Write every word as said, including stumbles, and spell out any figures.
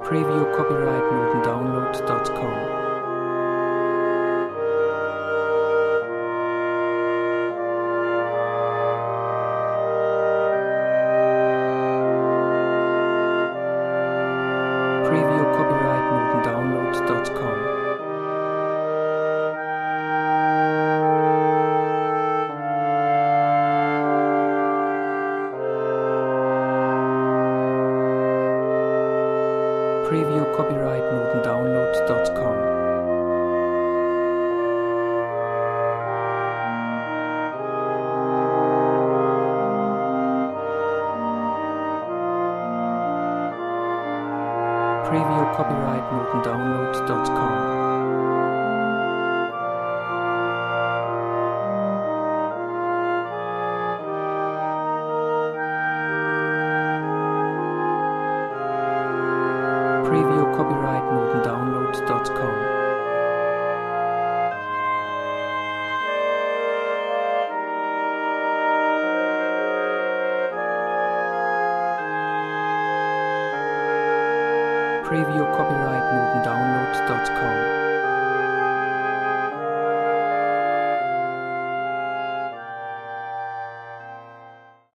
Preview copyright notendownload dot com. Preview copyright notendownload dot com. Preview copyright notendownload dot com. Preview copyright notendownload dot com. Preview copyright notendownload dot com. Preview copyright notendownload dot com.